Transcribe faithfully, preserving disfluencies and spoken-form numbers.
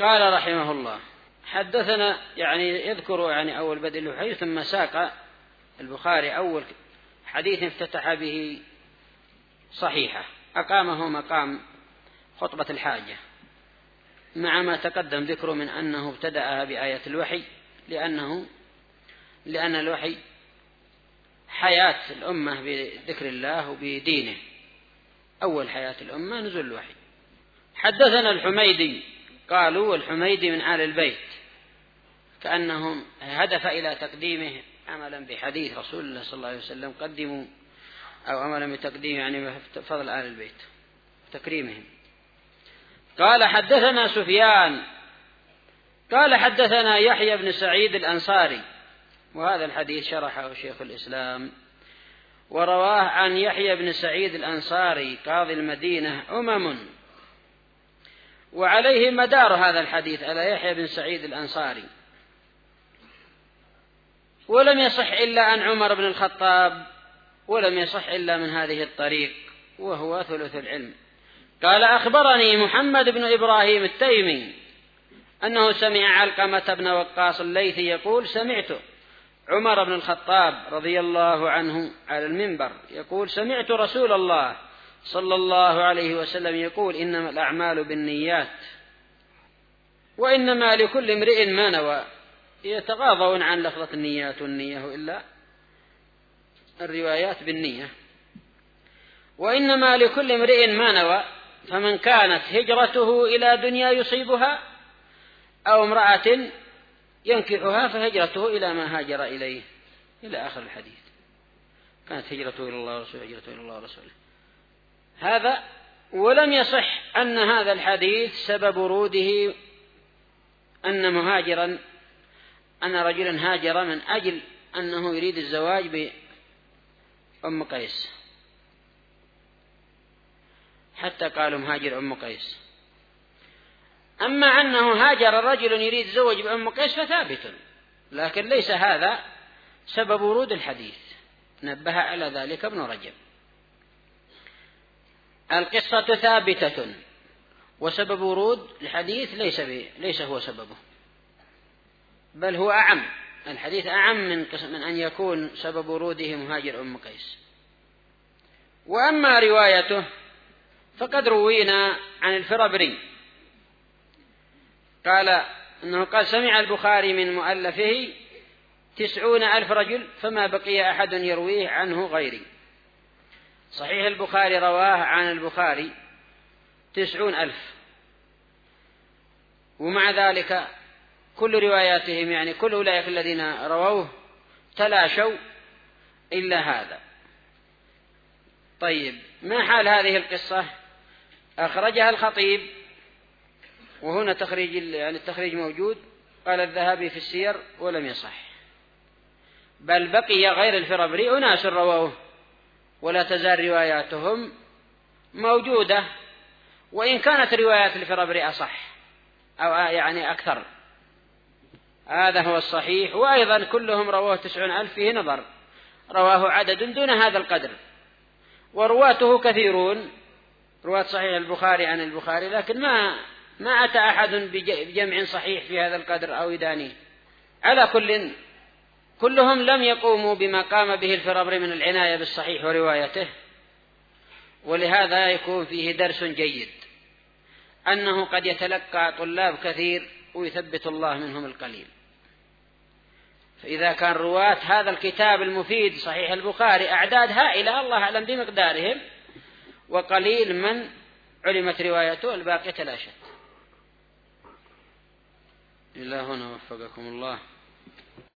قال رحمه الله: حدثنا، يعني يذكر يعني أول بدء الوحي، ثم ساق البخاري أول حديث افتتح به صحيحة أقامه مقام خطبة الحاجة، مع ما تقدم ذكره من أنه ابتدأها بآية الوحي، لأنه لأن الوحي حياة الأمة بذكر الله وبدينه، أول حياة الأمة نزول الوحي. حدثنا الحميدي، قالوا والحميدي من آل البيت، كأنهم هدف إلى تقديمه عملا بحديث رسول الله صلى الله عليه وسلم: قدموا، أو عملا بتقديم يعني فضل آل البيت تكريمهم. قال: حدثنا سفيان قال: حدثنا يحيى بن سعيد الأنصاري، وهذا الحديث شرحه شيخ الإسلام ورواه عن يحيى بن سعيد الأنصاري قاضي المدينة أمم، وعليه مدار هذا الحديث على يحيى بن سعيد الأنصاري، ولم يصح إلا عن عمر بن الخطاب، ولم يصح إلا من هذه الطريق، وهو ثلث العلم. قال: أخبرني محمد بن إبراهيم التيمي أنه سمع علقمة بن وقاص الليثي يقول: سمعت عمر بن الخطاب رضي الله عنه على المنبر يقول: سمعت رسول الله صلى الله عليه وسلم يقول: إنما الأعمال بالنيات وإنما لكل امرئ ما نوى. يتغاضون عن لفظة النيات والنية إلا الروايات بالنية. وإنما لكل امرئ ما نوى، فمن كانت هجرته إلى دنيا يصيبها أو امرأة ينكحها فهجرته إلى ما هاجر إليه، إلى آخر الحديث. كانت هجرته إلى الله ورسوله، هجرته إلى الله ورسوله. هذا ولم يصح أن هذا الحديث سبب وروده أن مهاجرا أن رجلا هاجر من أجل أنه يريد الزواج بأم قيس، حتى قالوا مهاجر أم قيس. أما أنه هاجر رجل يريد الزواج بأم قيس فثابت، لكن ليس هذا سبب ورود الحديث. نبه على ذلك ابن رجب. القصة ثابتة، وسبب ورود الحديث ليس ليس هو سببه، بل هو أعم. الحديث أعم من من أن يكون سبب وروده مهاجر أم قيس. وأما روايته فقد روينا عن الفربري قال أنه قال: سمع البخاري من مؤلفه تسعون ألف رجل فما بقي أحد يرويه عنه غيري. صحيح البخاري رواه عن البخاري تسعون ألف، ومع ذلك كل رواياتهم يعني كل أولئك الذين رووه تلاشوا إلا هذا. طيب، ما حال هذه القصة؟ أخرجها الخطيب، وهنا تخريج يعني التخريج موجود. قال الذهبي في السير: ولم يصح، بل بقي غير الفربري أناس رووه، ولا تزال رواياتهم موجودة، وإن كانت روايات الفربري أصح أو يعني أكثر. هذا هو الصحيح. وأيضا كلهم رواه تسعون ألف، فيه نظر، رواه عدد دون هذا القدر، ورواته كثيرون، رواة صحيح البخاري عن البخاري، لكن ما ما أتى أحد بجمع صحيح في هذا القدر أو يدانيه. على كل كلهم لم يقوموا بما قام به الفربري من العناية بالصحيح وروايته، ولهذا يكون فيه درس جيد، أنه قد يتلقى طلاب كثير ويثبت الله منهم القليل. فإذا كان رواة هذا الكتاب المفيد صحيح البخاري أعداد هائلة الله أعلم بمقدارهم، وقليل من علمت روايته، الباقي تلاشت. إلى هنا وفقكم الله.